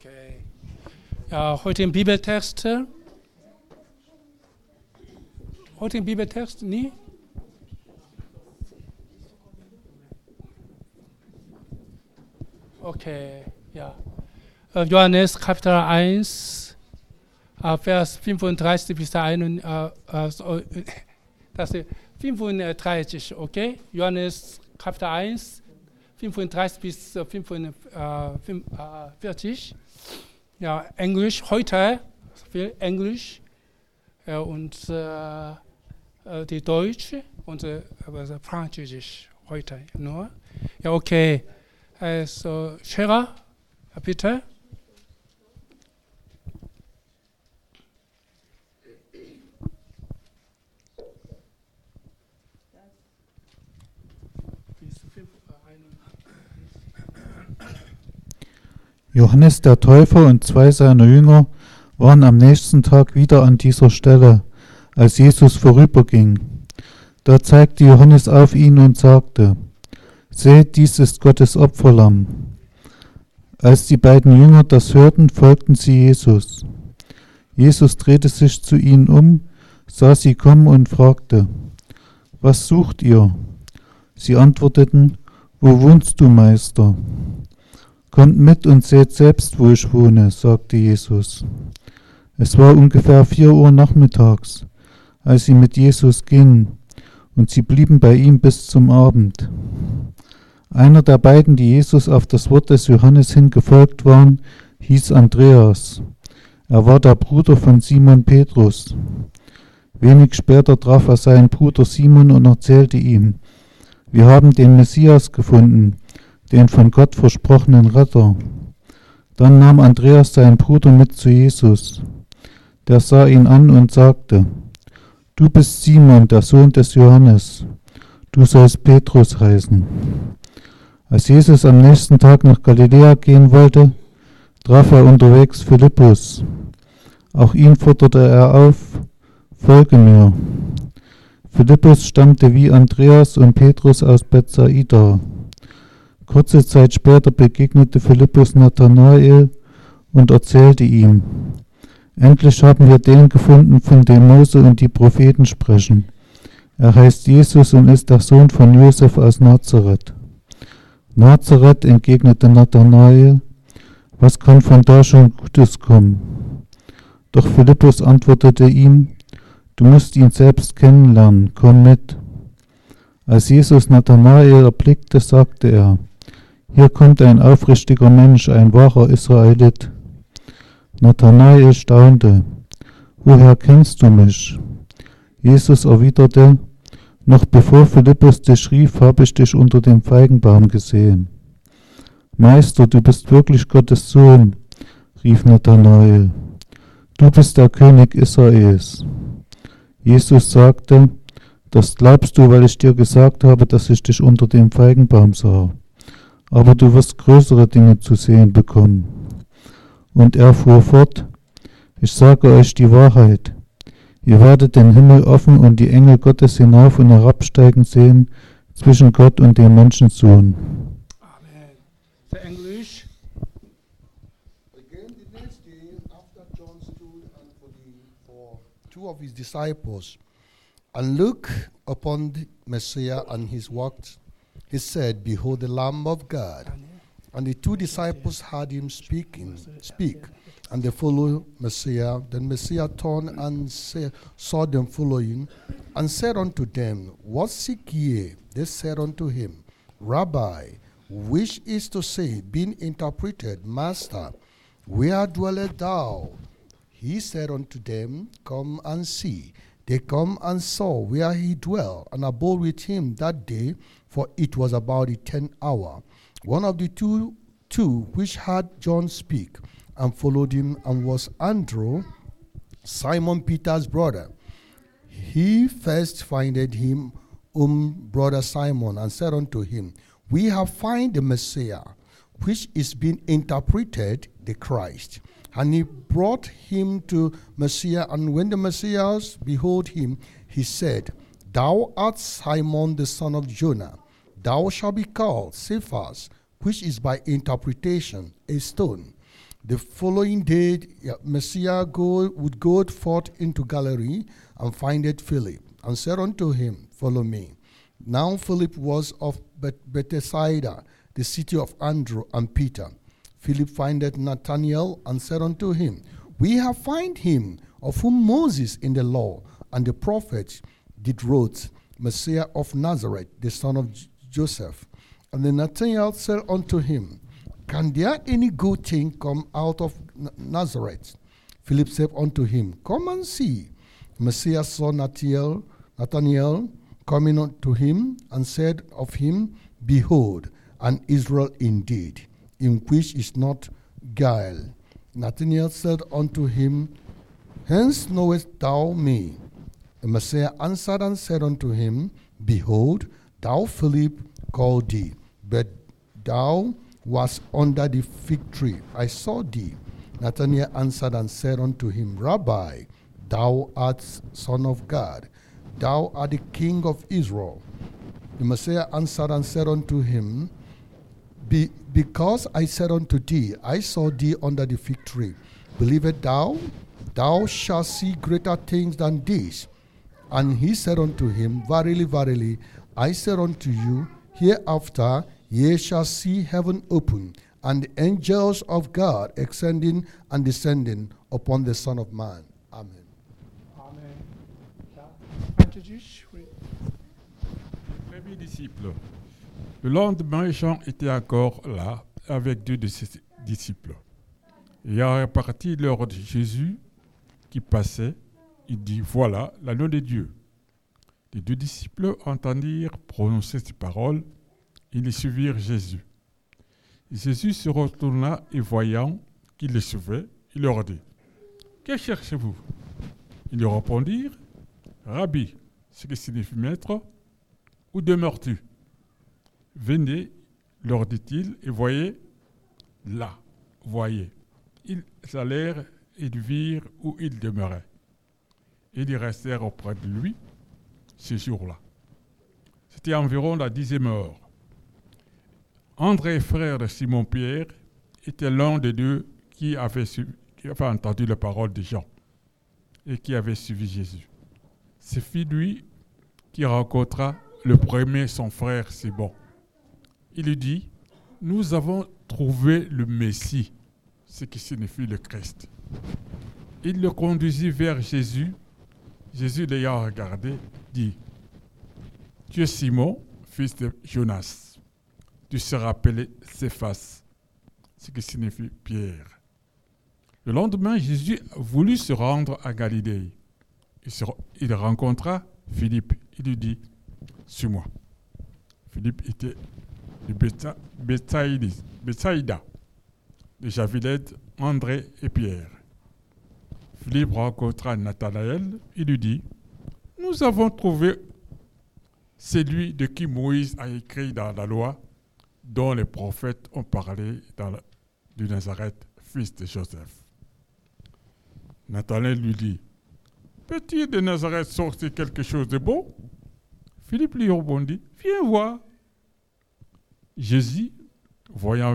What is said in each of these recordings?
Okay. Ja, heute im Bibeltext. Heute im Bibeltext, nie? Okay, ja. Johannes Kapitel 1, Vers 35 bis 31, das ist 35, okay? Johannes Kapitel 1, 35 bis 45. Ja, Englisch, heute viel Englisch und die Deutsche und Französisch heute nur. Ja, okay. Also, Scherer, bitte. Johannes der Täufer und 2 seiner Jünger waren am nächsten Tag wieder an dieser Stelle, als Jesus vorüberging. Da zeigte Johannes auf ihn und sagte: Seht, dies ist Gottes Opferlamm. Als die beiden Jünger das hörten, folgten sie Jesus. Jesus drehte sich zu ihnen um, sah sie kommen und fragte: Was sucht ihr? Sie antworteten: Wo wohnst du, Meister? Kommt mit und seht selbst, wo ich wohne, sagte Jesus. Es war ungefähr 4 Uhr nachmittags, als sie mit Jesus gingen, und sie blieben bei ihm bis zum Abend. Einer der beiden, die Jesus auf das Wort des Johannes hin gefolgt waren, hieß Andreas. Er war der Bruder von Simon Petrus. Wenig später traf er seinen Bruder Simon und erzählte ihm: Wir haben den Messias gefunden, den von Gott versprochenen Retter. Dann nahm Andreas seinen Bruder mit zu Jesus. Der sah ihn an und sagte: Du bist Simon, der Sohn des Johannes. Du sollst Petrus heißen. Als Jesus am nächsten Tag nach Galiläa gehen wollte, traf er unterwegs Philippus. Auch ihn forderte er auf: Folge mir. Philippus stammte wie Andreas und Petrus aus Bethsaida. Kurze Zeit später begegnete Philippus Nathanael und erzählte ihm: Endlich haben wir den gefunden, von dem Mose und die Propheten sprechen. Er heißt Jesus und ist der Sohn von Josef aus Nazareth. Nazareth, entgegnete Nathanael, was kann von da schon Gutes kommen? Doch Philippus antwortete ihm: Du musst ihn selbst kennenlernen, komm mit. Als Jesus Nathanael erblickte, sagte er: Hier kommt ein aufrichtiger Mensch, ein wahrer Israelit. Nathanael staunte: Woher kennst du mich? Jesus erwiderte: Noch bevor Philippus dich rief, habe ich dich unter dem Feigenbaum gesehen. Meister, du bist wirklich Gottes Sohn, rief Nathanael. Du bist der König Israels. Jesus sagte: Das glaubst du, weil ich dir gesagt habe, dass ich dich unter dem Feigenbaum sah. Aber du wirst größere Dinge zu sehen bekommen. Und er fuhr fort: Ich sage euch die Wahrheit. Ihr werdet den Himmel offen und die Engel Gottes hinauf und herabsteigen sehen zwischen Gott und dem Menschensohn. Amen. The English. Again the next day, after John stood and for 2 of his disciples, and looked upon the Messiah and his works, he said, Behold the Lamb of God. And the 2 disciples heard him speak, and they followed Messiah. Then Messiah turned and saw them following, and said unto them, What seek ye? They said unto him, Rabbi, which is to say, being interpreted, Master, where dwellest thou? He said unto them, Come and see. They come and saw where he dwelt, and abode with him that day, for it was about the 10th hour. One of the two which heard John speak and followed him, and was Andrew, Simon Peter's brother. He first findeth him, brother Simon, and said unto him, We have found the Messiah, which is being interpreted the Christ. And he brought him to Messiah, and when the Messiah behold him, he said, Thou art Simon the son of Jonah. Thou shalt be called Cephas, which is by interpretation a stone. The following day, Messiah would go forth into Galilee and findeth Philip, and said unto him, Follow me. Now Philip was of Bethsaida, the city of Andrew and Peter. Philip findeth Nathanael, and said unto him, We have found him, of whom Moses in the law and the prophets did wrote, Messiah of Nazareth, the son of Joseph. And then Nathanael said unto him, Can there any good thing come out of Nazareth? Philip said unto him, Come and see. Messiah saw Nathanael coming unto him, and said of him, Behold, an Israel indeed, in which is not guile. Nathanael said unto him, Hence knowest thou me? The Messiah answered and said unto him, Behold, thou Philip called thee, but thou wast under the fig tree. I saw thee. Nathanael answered and said unto him, Rabbi, thou art Son of God, thou art the King of Israel. The Messiah answered and said unto him, Because I said unto thee, I saw thee under the fig tree, believest thou? Thou shalt see greater things than these. And he said unto him, Verily, verily, I said unto you, hereafter ye shall see heaven open, and the angels of God ascending and descending upon the Son of Man. Amen. Amen. Introduce. Les premiers disciples. Le lendemain, Jean était encore là avec deux de ses disciples. Il a réparti l'heure de Jésus qui passait. Il dit, voilà l'agneau de Dieu. Les deux disciples entendirent prononcer ces paroles. Ils les suivirent Jésus. Et Jésus se retourna et voyant qu'ils les suivaient, il leur dit, que cherchez-vous? Ils lui répondirent, Rabbi, ce qui signifie maître, où demeures-tu? Venez, leur dit-il, et voyez, là, voyez. Ils allèrent et virent où il demeurait. Ils restèrent auprès de lui ce jour-là. C'était environ la 10e heure. André, frère de Simon-Pierre, était l'un des deux qui avait entendu la parole de Jean et qui avait suivi Jésus. Ce fut lui qui rencontra le premier son frère Simon. Il lui dit, nous avons trouvé le Messie, ce qui signifie le Christ. Il le conduisit vers Jésus. Jésus l'ayant regardé, dit, tu es Simon, fils de Jonas. Tu seras appelé Céphas, ce qui signifie Pierre. Le lendemain, Jésus voulut se rendre à Galilée. Il rencontra Philippe. Il lui dit, suis-moi. Philippe était de Bethsaïda, de Javilette, André et Pierre. Philippe rencontra Nathanaël. Il lui dit, nous avons trouvé celui de qui Moïse a écrit dans la loi, dont les prophètes ont parlé de Nazareth, fils de Joseph. Nathanaël lui dit, peux-tu de Nazareth sortir quelque chose de beau? Philippe lui répondit, viens voir. Jésus, voyant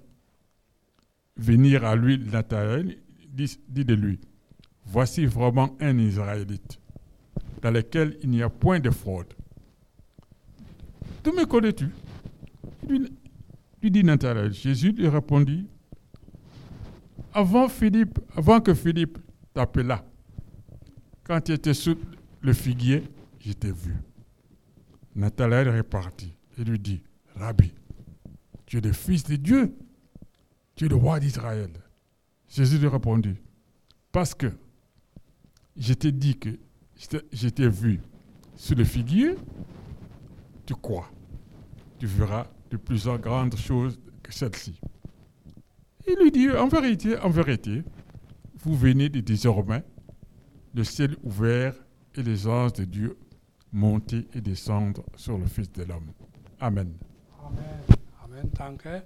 venir à lui Nathanaël, dit de lui, voici vraiment un Israélite, dans lequel il n'y a point de fraude. D'où me connais-tu? Lui dit Nathanaël. Jésus lui répondit, avant que Philippe t'appelât, quand tu étais sous le figuier, je t'ai vu. Nathanaël repartit et lui dit, Rabbi, tu es le Fils de Dieu, tu es le roi d'Israël. Jésus lui répondit, parce que je t'ai dit que je t'ai vu sous le figuier, tu crois, tu verras de plus en grandes choses que celle-ci. Il lui dit, en vérité, vous venez de désormais, le ciel ouvert et les anges de Dieu monter et descendre sur le Fils de l'homme. Amen. Amen. Amen. Danke.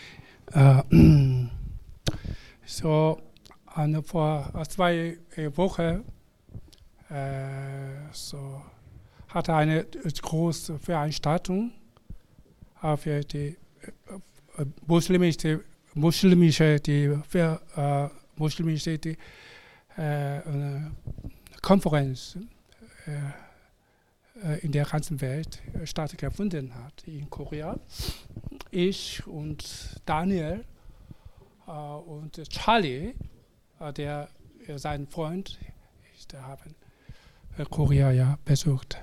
So, vor 2 Wochen hatte eine große Veranstaltung für die muslimische muslimische Konferenz in der ganzen Welt stattgefunden hat, in Korea. Ich und Daniel und Charlie, sein Freund, haben Korea ja besucht.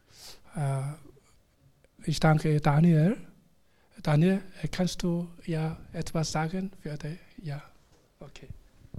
Ich danke Daniel. Daniel, kannst du ja etwas sagen? Ja, okay.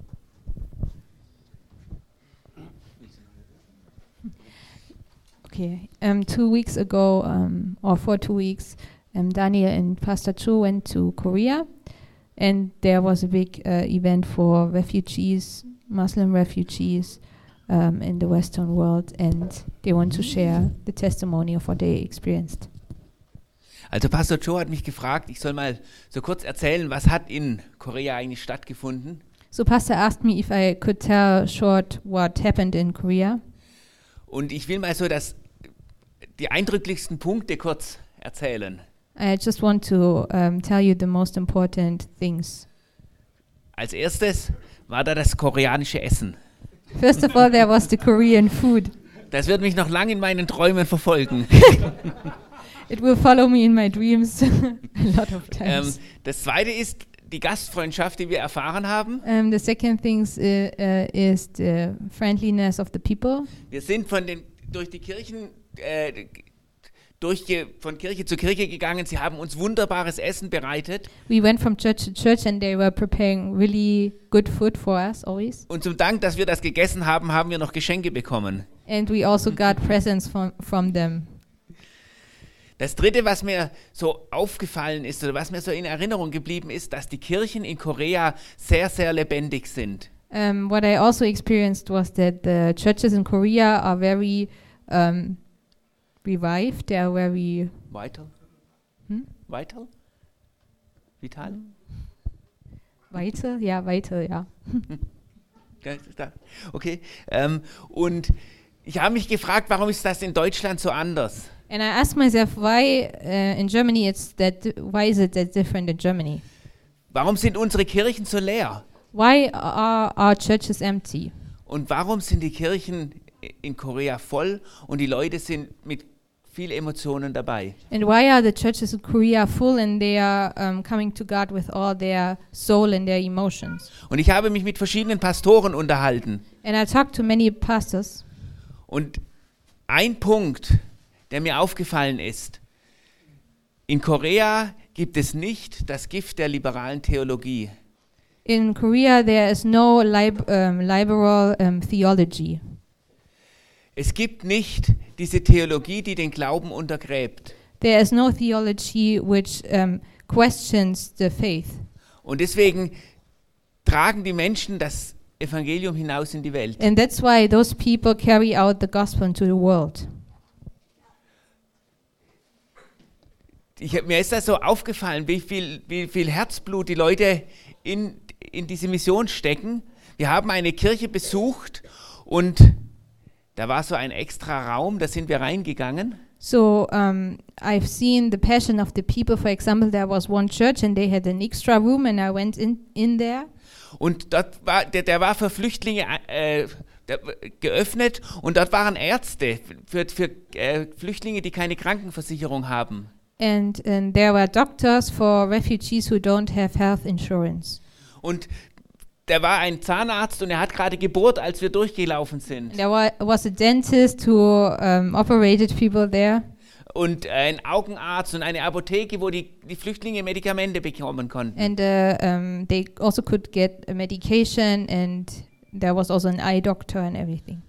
Okay. 2 weeks ago, or for 2 weeks, Daniel and Pastor Chu went to Korea, and there was a big event for refugees, Muslim refugees, in the Western world, and they want to share the testimony of what they experienced. Also Pastor Joe hat mich gefragt, ich soll mal so kurz erzählen, was hat in Korea eigentlich stattgefunden. So Pastor asked me if I could tell short what happened in Korea. Und ich will mal so die eindrücklichsten Punkte kurz erzählen. I just want to tell you the most important things. Als erstes war da das koreanische Essen. First of all, there was the Korean food. Das wird mich noch lange in meinen Träumen verfolgen. It will follow me in my dreams a lot of times. Das zweite ist die Gastfreundschaft, die wir erfahren haben. The second thing is the friendliness of the people. Wir sind von Kirche zu Kirche gegangen. Sie haben uns wunderbares Essen bereitet. We went from church to church and they were preparing really good food for us always. Und zum Dank, dass wir das gegessen haben, haben wir noch Geschenke bekommen. And we also got presents from them. Das dritte, was mir so aufgefallen ist oder was mir so in Erinnerung geblieben ist, dass die Kirchen in Korea sehr, sehr lebendig sind. What I also experienced was that the churches in Korea are very revived. They are very Vital? Vital? Vital? vital. Yeah, vital. Yeah. Okay. Und ich habe mich gefragt, warum ist das in Deutschland so anders? And I asked myself why in Germany why is it that different in Germany? Warum sind unsere Kirchen so leer? Why are our churches empty? Und warum sind die Kirchen in Korea voll und die Leute sind mit viel Emotionen dabei? And why are the churches in Korea full and they are coming to God with all their soul and their emotions? Und ich habe mich mit verschiedenen Pastoren unterhalten. And I talked to many pastors. Und ein Punkt, der mir aufgefallen ist: In Korea gibt es nicht das Gift der liberalen Theologie. In Korea, there is no liberal theology. Es gibt nicht diese Theologie, die den Glauben untergräbt. There is no theology which questions the faith. Und deswegen tragen die Menschen das Evangelium hinaus in die Welt. And that's why those people carry out the gospel into the world. Mir ist das so aufgefallen, wie viel Herzblut die Leute in diese Mission stecken. Wir haben eine Kirche besucht und da war so ein extra Raum, da sind wir reingegangen. So I've seen the passion of the people. For example, there was one church and they had an extra room and I went in there. Und dort der war für Flüchtlinge geöffnet und dort waren Ärzte für Flüchtlinge, die keine Krankenversicherung haben. And there were doctors for refugees who don't have health insurance. Und da war ein Zahnarzt und er hat gerade gebohrt, als wir durchgelaufen sind. There was a dentist who operated people there. Und ein Augenarzt und eine Apotheke, wo die Flüchtlinge Medikamente bekommen konnten. And they also could get a medication and there was also an eye doctor and everything.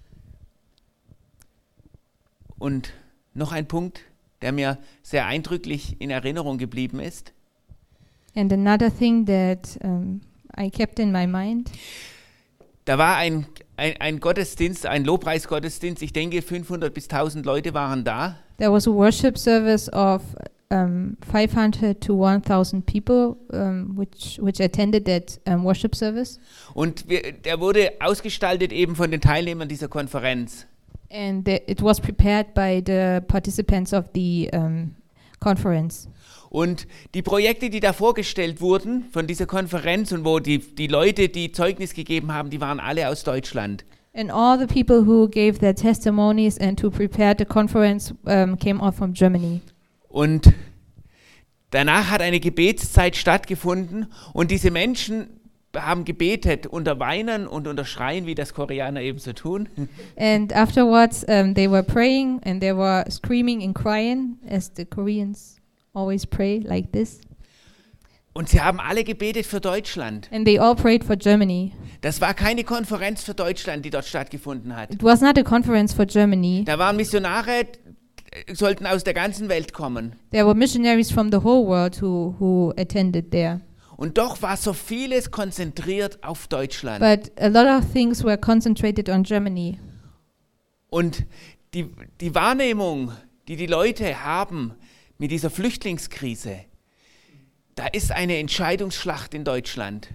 Und noch ein Punkt, der mir sehr eindrücklich in Erinnerung geblieben ist. And another thing that I kept in my mind. Da war ein Gottesdienst, ein Lobpreisgottesdienst. Ich denke, 500 bis 1000 Leute waren da. There was a worship service of 500 to 1000 people which attended that worship service. Und der wurde ausgestaltet eben von den Teilnehmern dieser Konferenz. And it was prepared by the participants of the conference. Und die Projekte, die da vorgestellt wurden von dieser Konferenz und wo die Leute, die Zeugnis gegeben haben, die waren alle aus Deutschland. And all the people who gave their testimonies and who prepared the conference came all from Germany. Und danach hat eine Gebetszeit stattgefunden und diese Menschen haben gebetet unter Weinen und unter Schreien, wie das Koreaner ebenso tun. And afterwards, they were praying and they were screaming and crying, as the Koreans always pray like this. Und sie haben alle gebetet für Deutschland. And they all prayed for Germany. Das war keine Konferenz für Deutschland, die dort stattgefunden hat. It was not a conference for Germany. Da waren Missionare, sollten aus der ganzen Welt kommen. There were missionaries from the whole world who attended there. Und doch war so vieles konzentriert auf Deutschland. But a lot of things were concentrated on Germany. Und die Wahrnehmung, die die Leute haben mit dieser Flüchtlingskrise, da ist eine Entscheidungsschlacht in Deutschland.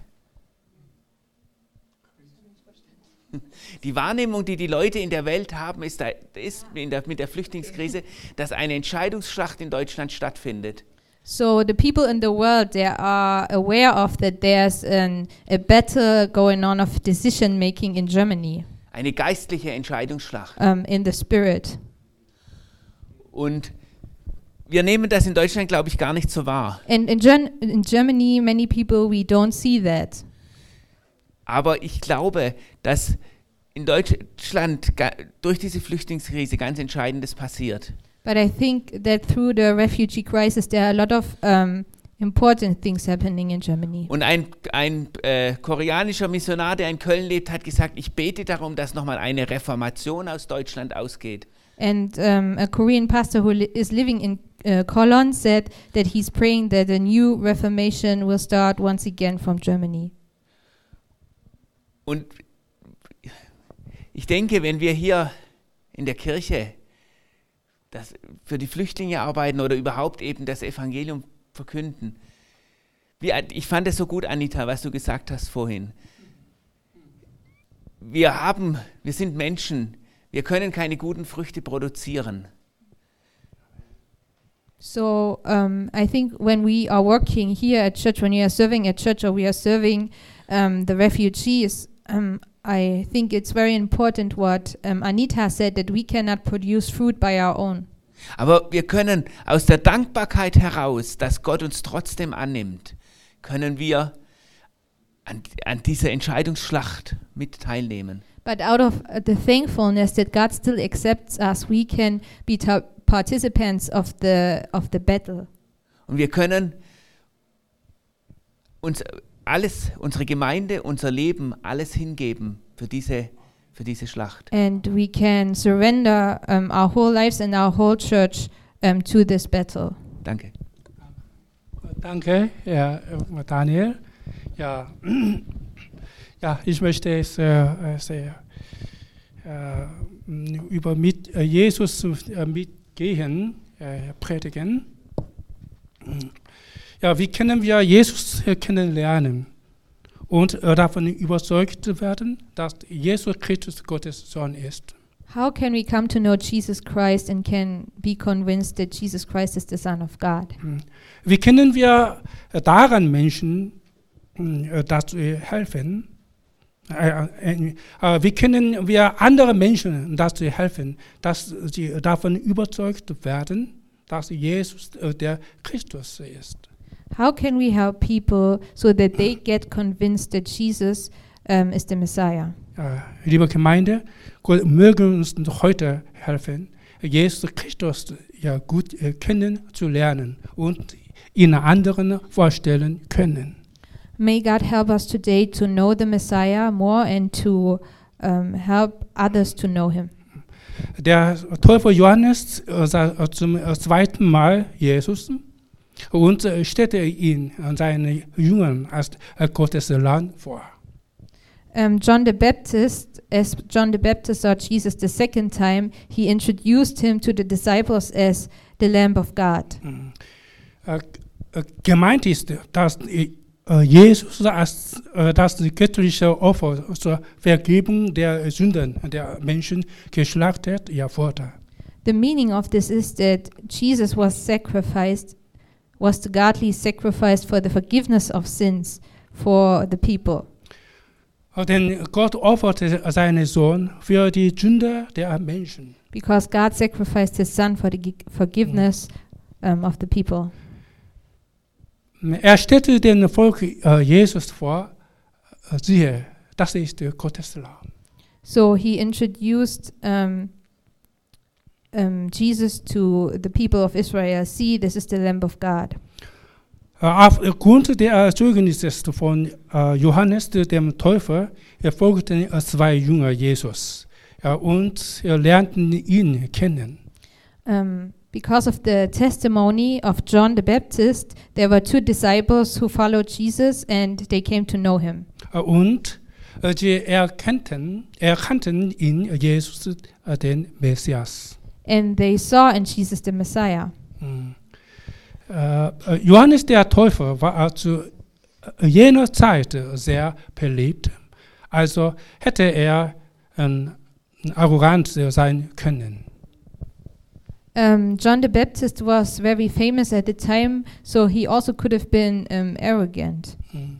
Die Wahrnehmung, die die Leute in der Welt haben, ist mit der Flüchtlingskrise, dass eine Entscheidungsschlacht in Deutschland stattfindet. So the people in the world, they are aware of that there's a battle going on of decision making in Germany. Eine geistliche Entscheidungsschlacht. In the spirit. Und wir nehmen das in Deutschland, glaube ich, gar nicht so wahr. And in Germany, many people, we don't see that. Aber ich glaube, dass in Deutschland durch diese Flüchtlingskrise ganz Entscheidendes passiert. But I think that through the refugee crisis, there are a lot of important things happening in Germany. Und ein koreanischer Missionar, der in Köln lebt, hat gesagt, ich bete darum, dass nochmal eine Reformation aus Deutschland ausgeht. And a Korean pastor who is living in Cologne said that he's praying that a new reformation will start once again from Germany. Und ich denke, wenn wir hier in der Kirche für die Flüchtlinge arbeiten oder überhaupt eben das Evangelium verkünden. Ich fand es so gut, Anita, was du gesagt hast vorhin. Wir sind Menschen, wir können keine guten Früchte produzieren. So I think when we are working here at church, when we are serving at church or we are serving the refugees, I think it's very important what Anita said, that we cannot produce fruit by our own. Aber wir können aus der Dankbarkeit heraus, dass Gott uns trotzdem annimmt, können wir an dieser Entscheidungsschlacht mit teilnehmen. But out of the thankfulness that God still accepts us, we can be participants of the battle. Und wir können uns unsere Gemeinde, unser Leben, alles hingeben für diese Schlacht. And we can surrender our whole lives and our whole church to this battle. Danke. Danke, Herr Daniel. Ja, ich möchte es über Jesus mitgehen, predigen. Ja, wie können wir Jesus kennenlernen und davon überzeugt werden, dass Jesus Christus Gottes Sohn ist? How can we come to know Jesus Christ and can be convinced that Jesus Christ is the Son of God? Wie können wir daran Menschen dazu helfen? Wie können wir anderen Menschen dazu helfen, dass sie davon überzeugt werden, dass Jesus der Christus ist? How can we help people so that they get convinced that Jesus is the Messiah? Liebe Gemeinde, Gott möge uns heute helfen, Jesus Christus gut kennenzulernen und ihn anderen vorstellen können. May God help us today to know the Messiah more and to help others to know him. Der Täufer Johannes sah zum zweiten Mal Jesus und stellte ihn an seine Jüngern als Gottes Lamm vor. John the Baptist, as John the Baptist saw Jesus the second time, he introduced him to the disciples as the Lamb of God. Gemeint ist, dass Jesus als das göttliche Opfer zur Vergebung der Sünden der Menschen geschlachtet wurde. The meaning of this is that Jesus was the godly sacrifice for the forgiveness of sins for the people. Denn Gott opferte seinen Sohn für die Sünde der Menschen. Because God sacrificed his son for the forgiveness of the people. Er stellte dem Volk Jesus vor, siehe, das ist Gottes Lamm. So he introduced Jesus to the people of Israel. See, this is the Lamb of God. Aufgrund der Zeugnisses von Johannes dem Täufer folgten 2 Jünger Jesus und lernten ihn kennen. Because of the testimony of John the Baptist, there were 2 disciples who followed Jesus and they came to know him. Und sie erkannten in Jesus den Messias. And they saw in Jesus the Messiah. Johannes der Täufer war zu jener Zeit sehr beliebt, also hätte er arrogant sein können. John the Baptist was very famous at the time, so he also could have been arrogant.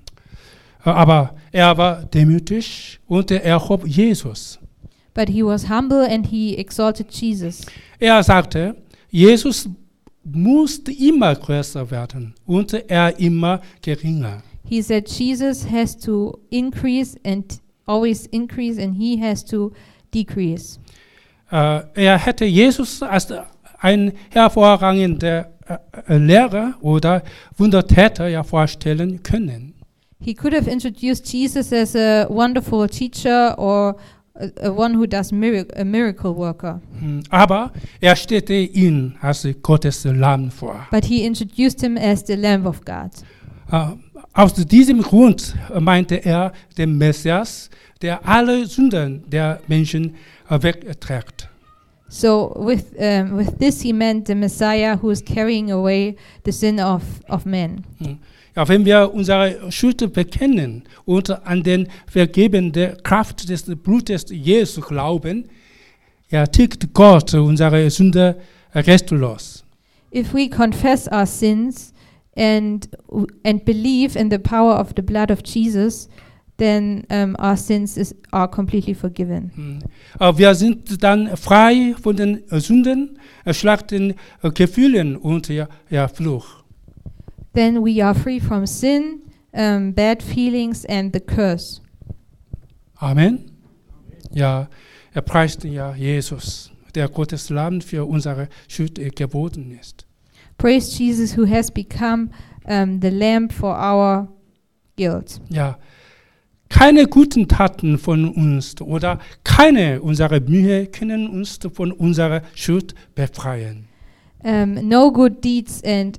Aber er war demütig und er erhob Jesus. But he was humble and he exalted Jesus. Er sagte, Jesus musste immer größer werden und er immer geringer. He said Jesus has to increase and always increase and he has to decrease. Er hätte Jesus als ein hervorragender Lehrer oder Wundertäter vorstellen können. He could have introduced Jesus as a wonderful teacher or a one who does a miracle worker. Aber er stellte ihn als Gottes Lamm vor. But he introduced him as the Lamb of God. Aus diesem Grund meinte er den Messias, der alle Sünden der Menschen wegträgt. So with this he meant the Messiah who is carrying away the sin of men. Ja, wenn wir unsere Schuld bekennen und an den vergebende Kraft des Blutes Jesu glauben, tilgt Gott unsere Sünde restlos. If we confess our sins and believe in the power of the blood of Jesus, then our sins are completely forgiven. Wir sind dann frei von den Sünden, schlechten Gefühlen und Fluch. Then we are free from sin, bad feelings and the curse. Amen. Ja, er preist Jesus, der Gottes Lamm für unsere Schuld geboten ist. Praise Jesus who has become the lamb for our guilt. Ja, keine guten Taten von uns oder keine unserer Mühe können uns von unserer Schuld befreien. No good deeds and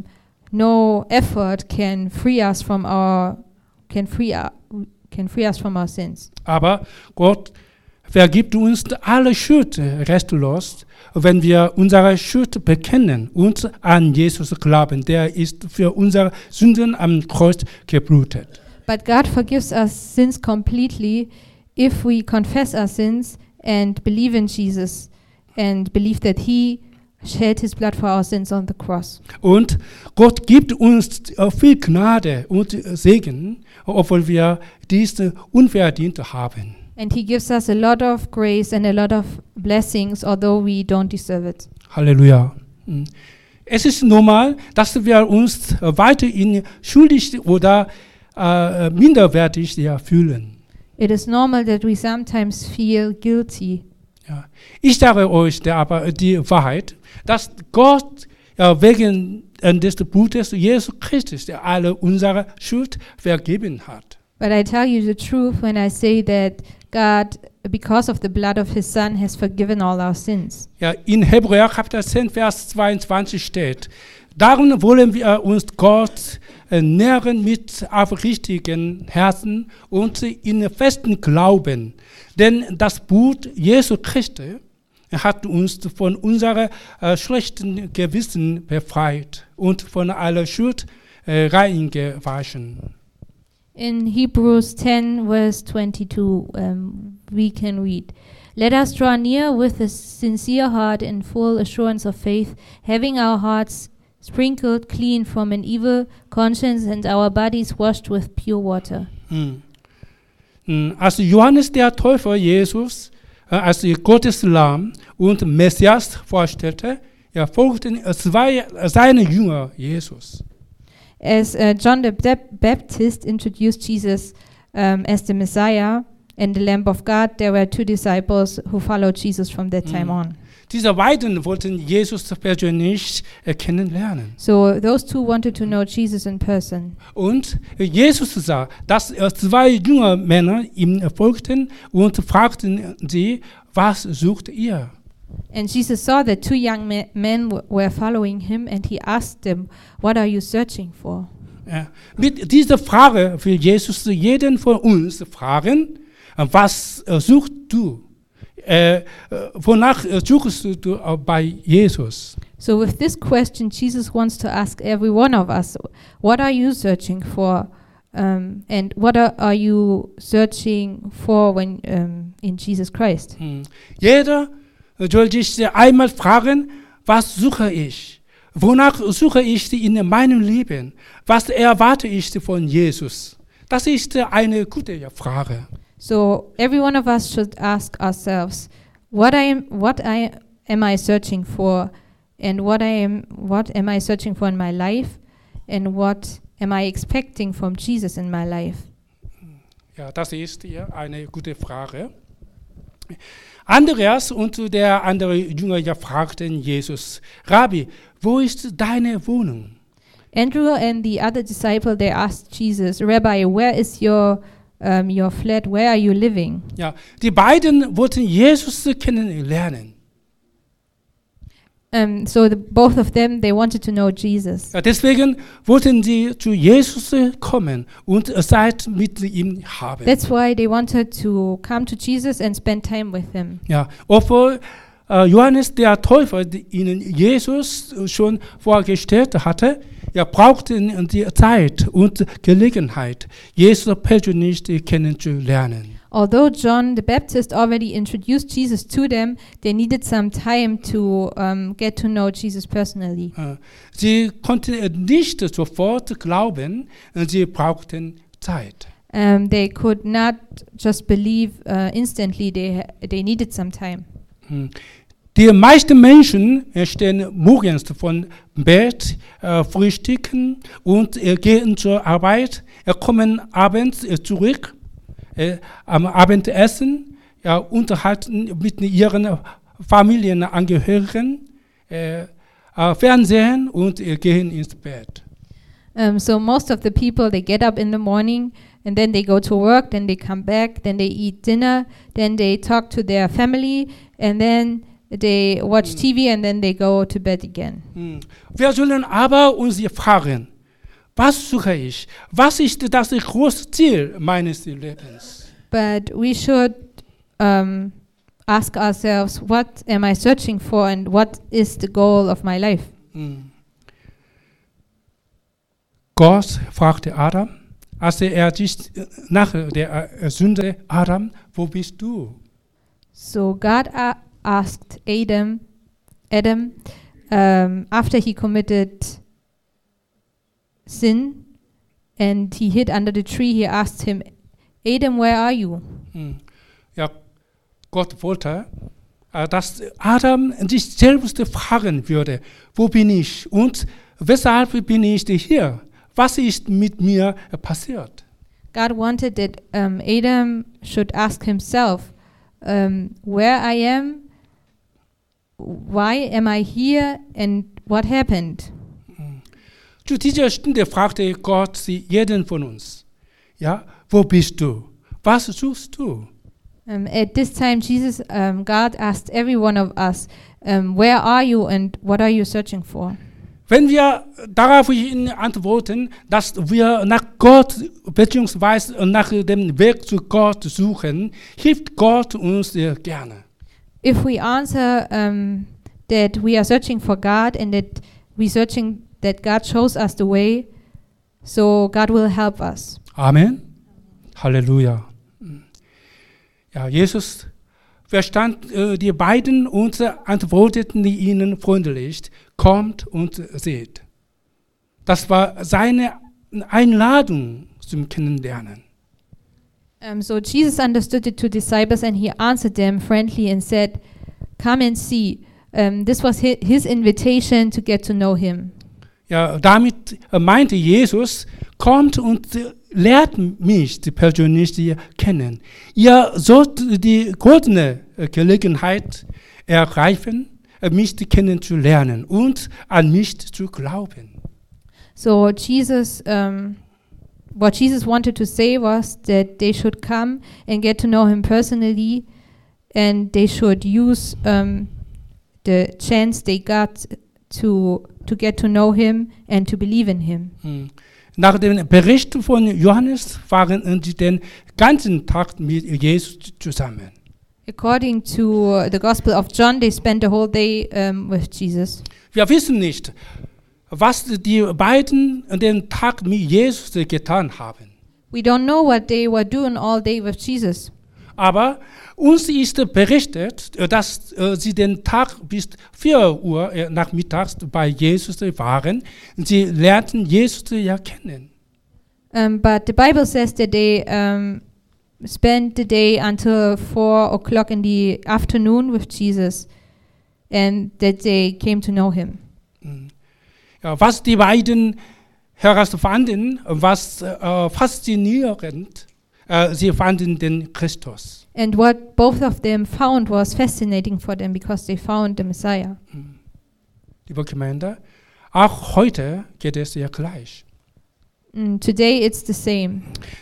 no effort can free us from our sins. Aber Gott vergibt uns alle Schuld restlos, wenn wir unsere Schuld bekennen und an Jesus glauben. Der ist für unsere Sünden am Kreuz geblutet. But God forgives us sins completely if we confess our sins and believe in Jesus and believe that He shed His blood for our sins on the cross. Und Gott gibt uns viel Gnade und Segen, obwohl wir diese unverdient haben. And He gives us a lot of grace and a lot of blessings, although we don't deserve it. Halleluja. Es ist normal, dass wir uns weiterhin schuldig oder minderwertig fühlen. It is normal that we sometimes feel guilty. Ja. Ich sage euch aber die Wahrheit, dass Gott wegen des Blutes Jesus Christus alle unsere Schuld vergeben hat. But I tell you the truth when I say that God, because of the blood of His Son, has forgiven all our sins. Ja, in Hebräer Kapitel 10, Vers 22 steht, darum wollen wir uns Gott nähren mit aufrichtigen Herzen und in festen Glauben. Denn das Blut Jesu Christi hat uns von unserem schlechten Gewissen befreit und von aller Schuld rein gewaschen. In Hebrews 10, verse 22, we can read, Let us draw near with a sincere heart and full assurance of faith, having our hearts sprinkled clean from an evil conscience and our bodies washed with pure water. Als Johannes der Täufer Jesus als Gottes Lamm und Messias vorstellte, folgten seine Jünger Jesus. As John the Baptist introduced Jesus as the Messiah and the Lamb of God, there were 2 disciples who followed Jesus from that time on. Diese beiden wollten Jesus persönlich kennenlernen. So those 2 wanted to know Jesus in person. Und Jesus sah, dass 2 junge Männer ihm folgten und fragten sie, was sucht ihr? And Jesus saw that 2 young men were following him, and he asked them, "What are you searching for?" Ja, mit dieser Frage will Jesus jeden von uns fragen, was suchst du? Wonach suchst du bei Jesus? So with this question, Jesus wants to ask every one of us, what are you searching for? And what are you searching for when in Jesus Christ? Jeder soll sich einmal fragen, was suche ich? Wonach suche ich in meinem Leben? Was erwarte ich von Jesus? Das ist eine gute Frage. So every one of us should ask ourselves, what am I searching for, and what am I searching for in my life, and what am I expecting from Jesus in my life? Ja, das ist ja eine gute Frage. Andreas und der andere Jünger fragten Jesus, Rabbi, wo ist deine Wohnung? Andrew and the other disciple, they asked Jesus, Rabbi, where is your flat? Where are you living? Ja, die beiden wollten Jesus kennenlernen. So both of them, they wanted to know Jesus. Ja, deswegen wollten sie zu Jesus kommen und Zeit mit ihm haben. That's why they wanted to come to Jesus and spend time with him. Ja, obwohl Johannes der Täufer ihnen Jesus schon vorgestellt hatte, brauchten die Zeit und Gelegenheit, Jesus persönlich kennenzulernen. Although John the Baptist already introduced Jesus to them, they needed some time to get to know Jesus personally. Sie konnten nicht sofort glauben, sie brauchten Zeit. They could not just believe instantly, they needed some time. Die meisten Menschen stehen morgens von Bett, frühstücken und gehen zur Arbeit, kommen abends zurück, am Abendessen, unterhalten mit ihren Familienangehörigen, Fernsehen und gehen ins Bett. So most of the people, they get up in the morning and then they go to work, then they come back, then they eat dinner, then they talk to their family, and then they watch TV, and then they go to bed again. Wir sollen aber uns fragen, was suche ich? Was ist das große Ziel meines Lebens? But we should ask ourselves, what am I searching for, and what is the goal of my life? Gott fragte Adam, als sich nach der Sünde, Adam, wo bist du? So God asked Adam, after he committed sin and he hid under the tree, he asked him, Adam, where are you? Ja, Gott wollte, dass Adam sich selbst fragen würde, wo bin ich und weshalb bin ich hier? Was ist mit mir passiert? God wanted that Adam should ask himself, where I am, why am I here, and what happened? Zu dieser Stunde fragte Gott jeden von uns, wo bist du? Was suchst du? At this time, God asked every one of us, where are you and what are you searching for? Wenn wir darauf antworten, dass wir nach Gott bzw. nach dem Weg zu Gott suchen, hilft Gott uns gerne. If we answer that we are searching for God and that we're searching that God shows us the way, so God will help us. Amen. Halleluja. Ja, Jesus verstand die beiden und antworteten ihnen freundlich, kommt und seht. Das war seine Einladung zum Kennenlernen. So Jesus understood the two disciples and he answered them friendly and said, come and see. This was his invitation to get to know him. Ja, damit meinte Jesus, kommt und lehrt mich persönlich kennen. Ihr sollt die goldene Gelegenheit ergreifen, mich kennenzulernen und an mich zu glauben. So Jesus, what Jesus wanted to say was that they should come and get to know him personally, and they should use the chance they got to get to know him and to believe in him. Nach dem Bericht von Johannes waren sie den ganzen Tag mit Jesus zusammen. According to the Gospel of John, they spent the whole day with Jesus. Wir wissen nicht, was die beiden den Tag mit Jesus getan haben. We don't know what they were doing all day with Jesus. Aber uns ist berichtet, dass sie den Tag bis 4 Uhr nachmittags bei Jesus waren. Sie lernten Jesus ja kennen. But the Bible says that they spent the day until 4 o'clock in the afternoon with Jesus, and that they came to know him. Ja, was die beiden herausfanden, was faszinierend, sie fanden den Christus. And what both of them found was fascinating for them because they found the Messiah. Liebe Gemeinde, auch heute geht es ja gleich. Today it's the same.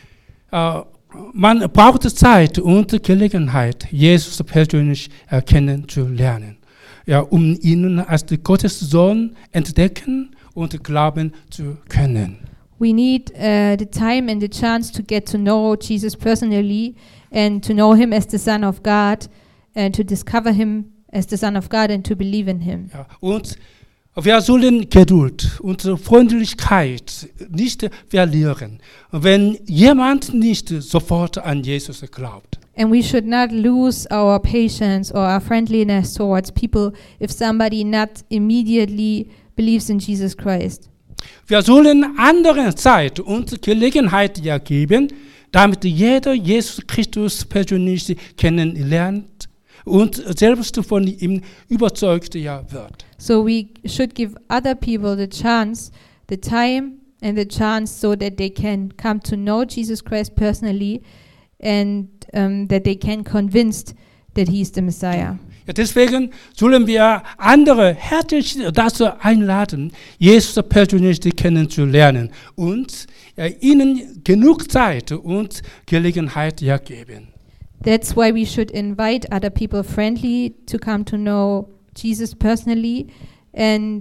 Man braucht Zeit und Gelegenheit, Jesus persönlich kennenzulernen, ja, um ihn als Gottes Sohn entdecken und glauben zu können. We need the time and the chance to get to know Jesus personally and to know him as the Son of God and to discover him as the Son of God and to believe in him. Ja, und wir sollen Geduld und Freundlichkeit nicht verlieren, wenn jemand nicht sofort an Jesus glaubt. And we should not lose our patience or our friendliness towards people if somebody not immediately believes in Jesus Christ. Wir sollen anderen Zeit und Gelegenheit ja geben, damit jeder Jesus Christus persönlich kennenlernt und selbst von ihm überzeugt ja wird. So we should give other people the chance, the time and the chance so that they can come to know Jesus Christ personally and that they can convinced that he is the Messiah. Ja, deswegen sollen wir andere herzlich dazu einladen, Jesus persönlich kennenzulernen und ihnen genug Zeit und Gelegenheit ja geben. That's why we should invite other people friendly to come to know Jesus personally and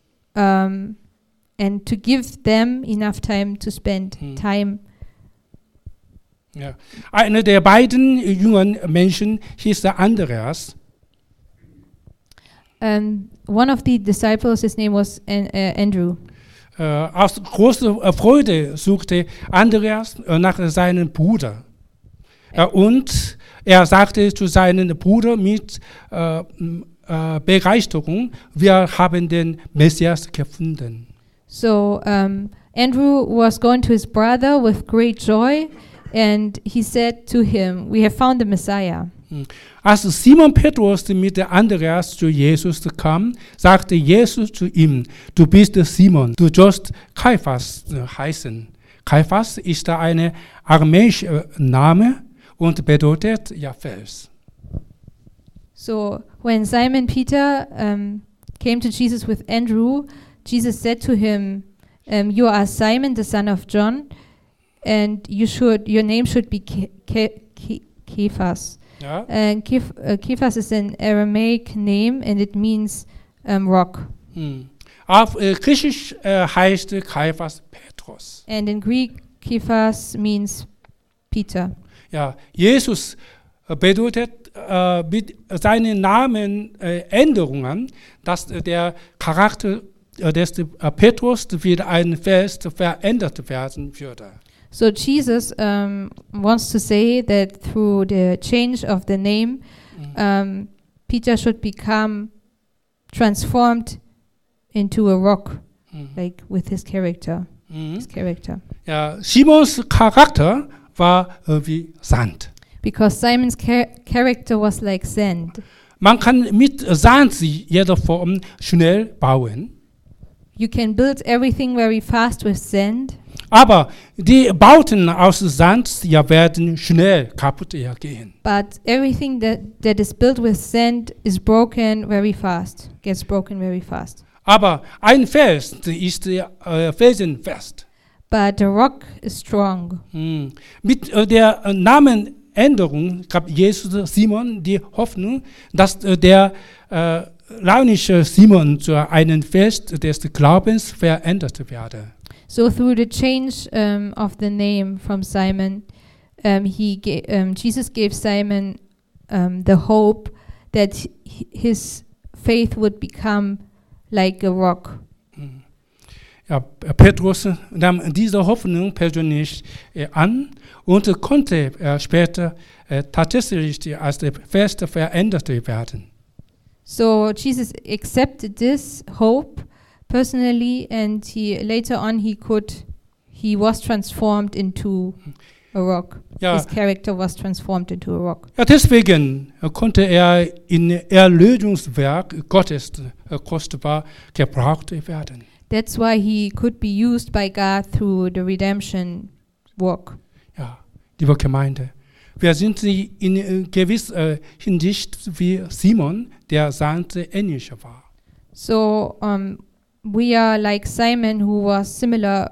to give them enough time to spend time. Ja. Einer der beiden jungen Menschen hieß Andreas. One of the disciples, his name was Andrew. Aus großer Freude suchte Andreas nach seinem Bruder. Und er sagte zu seinem Bruder mit Begeisterung, wir haben den Messias gefunden. So Andrew was going to his brother with great joy, and he said to him, "We have found the Messiah." Als Simon Petrus mit Andreas zu Jesus kam, sagte Jesus zu ihm, du bist Simon, du sollst Kephas heißen. Kephas ist ein aramäischer Name und bedeutet ja Fels. So when Simon Peter came to Jesus with Andrew, Jesus said to him, "You are Simon, the son of John, and your name should be Kephas." Ja. And Kephas is an Aramaic name, and it means rock. Auf Griechisch heißt Kephas Petrus. And in Greek, Kephas means Peter. Ja, Jesus bedeutet mit seinen Namenänderungen, dass der Charakter des Petrus wieder ein Vers verändert werden würde. So Jesus wants to say that through the change of the name, Peter should become transformed into a rock, like with his character. His character. Ja, Simons Charakter war wie Sand. Because Simon's character was like sand. Man kann mit Sand jede Form schnell bauen. You can build everything very fast with sand, Aber die Bauten aus Sand werden schnell kaputt gehen. but everything that is built with sand is broken very fast, gets broken very fast. Aber ein Fels ist felsenfest. But the rock is strong. Mit der Namenänderung gab Jesus Simon die Hoffnung, dass der launische Simon zu einem Fest des Glaubens verändert werde. So through the change of the name from Simon, Jesus gave Simon the hope that his faith would become like a rock. Ja, Petrus nahm diese Hoffnung persönlich an und konnte später tatsächlich als der Fest verändert werden. So Jesus accepted this hope personally, and later on he was transformed into a rock. Ja. His character was transformed into a rock. Ja, deswegen konnte er in Erlösungswerk Gottes kostbar gebraucht werden. That's why he could be used by God through the redemption work. Ja, liebe Gemeinde, wir sind in gewisser Hinsicht wie Simon, der Sand ähnlich war. So we are like Simon, who was similar,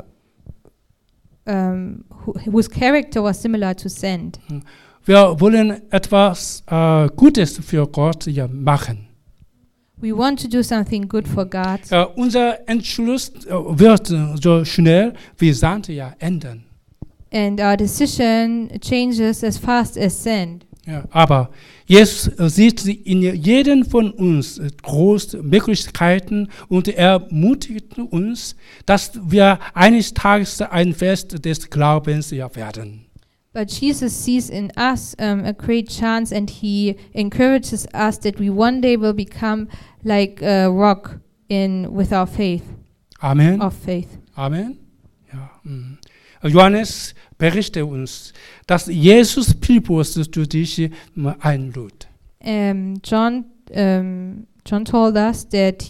whose character was similar to sand. Wir wollen etwas Gutes für Gott machen. We want to do something good for God. Unser Entschluss wird so schnell wie Sand ändern. And our decision changes as fast as sand. Ja, aber Jesus sieht in jedem von uns große Möglichkeiten und ermutigt uns, dass wir eines Tages ein Fest des Glaubens werden. But Jesus sees in us a great chance, and he encourages us that we one day will become like a rock with our faith, Amen. of faith. Amen. Ja. Johannes berichtet uns, dass Jesus Philippus zu sich einlud. John told us that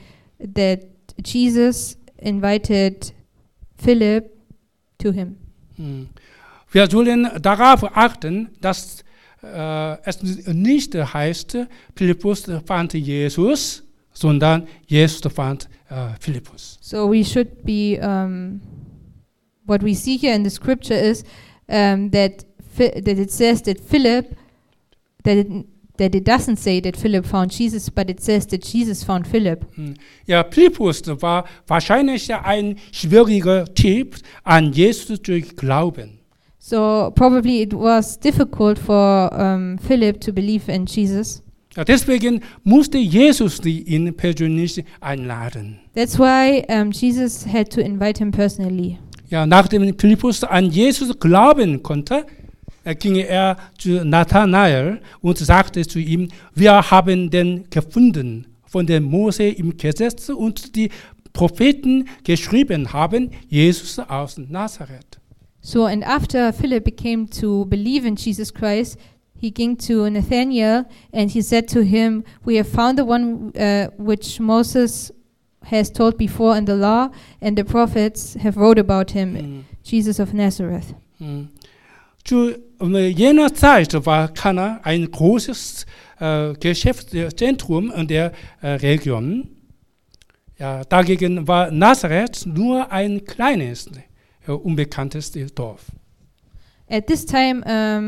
Jesus invited Philip to him. Wir sollen darauf achten, dass es nicht heißt, Philippus fand Jesus, sondern Jesus fand Philippus. So we should be, what we see here in the scripture is that it says that Philip, that it doesn't say that Philip found Jesus, but it says that Jesus found Philip. Ja, Philippus war wahrscheinlich ein schwieriger Typ, an Jesus zu glauben. So probably it was difficult for Philip to believe in Jesus. Ja, deswegen musste Jesus ihn persönlich einladen. That's why Jesus had to invite him personally. Ja, nachdem Philippus an Jesus glauben konnte, ging er zu Nathanael und sagte zu ihm: Wir haben den gefunden, von dem Mose im Gesetz und die Propheten geschrieben haben, Jesus aus Nazareth. So, and after Philip came to believe in Jesus Christ, he came to Nathanael and he said to him, "We have found the one which Moses has told before in the law, and the prophets have wrote about him, Jesus of Nazareth." Zu jener Zeit war Kana ein großes Geschäftszentrum in der Region. Ja, dagegen war Nazareth nur ein kleines, unbekanntes Dorf. At this time,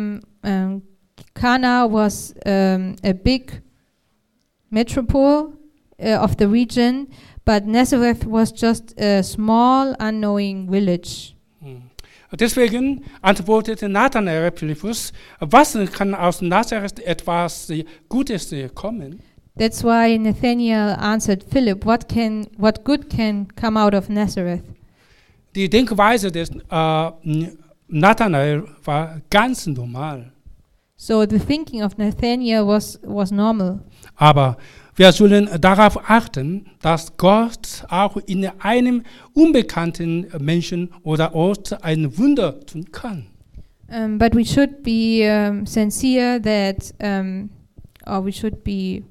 Cana was a big metropole of the region, but Nazareth was just a small, unknowing village. Deswegen antwortete Nathanael Philippus: Was kann aus Nazareth etwas Gutes kommen? That's why Nathanael answered Philip, what good can come out of Nazareth? Die Denkweise des Nathanael war ganz normal. So the thinking of Nathanael was normal. Aber wir sollen darauf achten, dass Gott auch in einem unbekannten Menschen oder Ort ein Wunder tun kann. But we should be sincere that, or we should be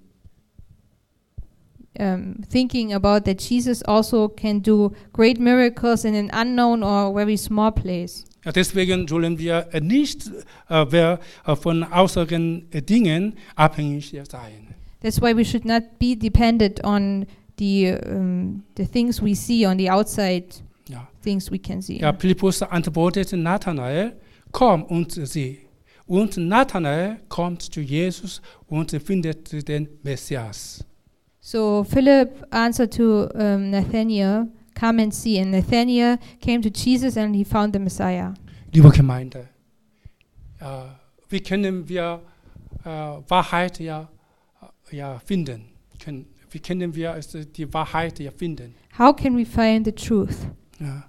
thinking about that Jesus also can do great miracles in an unknown or very small place. Ja, deswegen sollen wir nicht von äußeren Dingen abhängig sein. That's why we should not be dependent on the things we see, on the outside Ja. things we can see. Ja, Philippus antwortete Nathanael, komm und sieh. Und Nathanael kommt zu Jesus und findet den Messias. So Philip answered to Nathanael, come and see. And Nathanael came to Jesus and he found the Messiah. Liebe Gemeinde, wie können wir Wahrheit finden? Wie können wir die Wahrheit finden? How can we find the truth? Ja.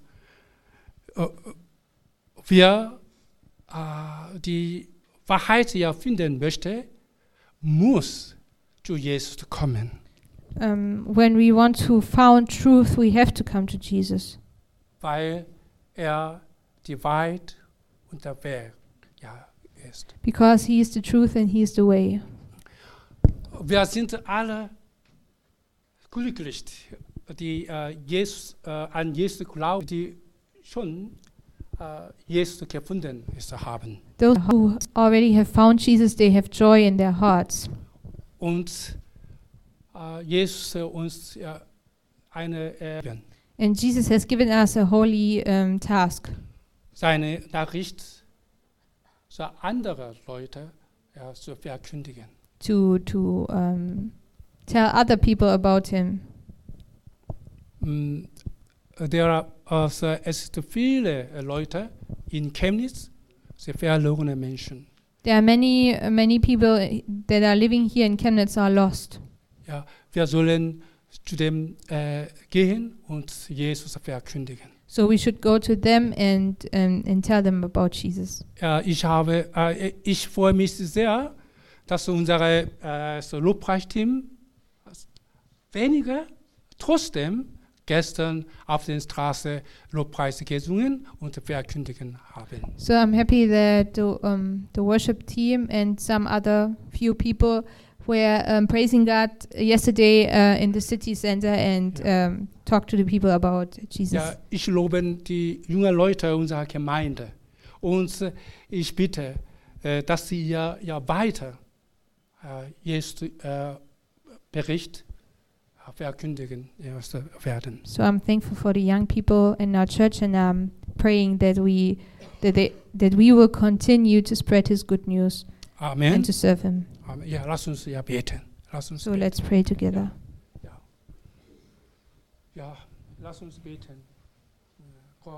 Wer die Wahrheit finden möchte, muss zu Jesus kommen. When we want to find truth, we have to come to Jesus. Weil die Wahrheit und der Weg ist. Because he is the truth and he is the way. Wir sind alle glücklich, die an Jesus glauben, die schon Jesus gefunden haben. Those who already have found Jesus, they have joy in their hearts. Und Jesus uns eine And Jesus has given us a holy task seine Nachricht zu anderen Leuten zu verkündigen. to tell other people about him. Es gibt viele Leute in Chemnitz, sehr verlorene Menschen. There are many people that are living here in Chemnitz are lost. Ja, wir sollen zu dem gehen und Jesus verkündigen. So we should go to them and tell them about Jesus. Ich freue mich sehr, dass unser Lobpreisteam weniger trotzdem gestern auf der Straße Lobpreise gesungen und verkündigen haben. So I'm happy that the worship team and some other few people were praising God yesterday in the city center and talked to the people about Jesus. Ja, ich lobe die jungen Leute unserer Gemeinde und ich bitte, dass sie ja weiter Jesus Bericht verkündigen werden. So I'm thankful for the young people in our church, and I'm praying that we will continue to spread His good news Amen. and to serve Him. Amen. Ja, lass uns beten. So let's pray together. Ja, lass uns beten.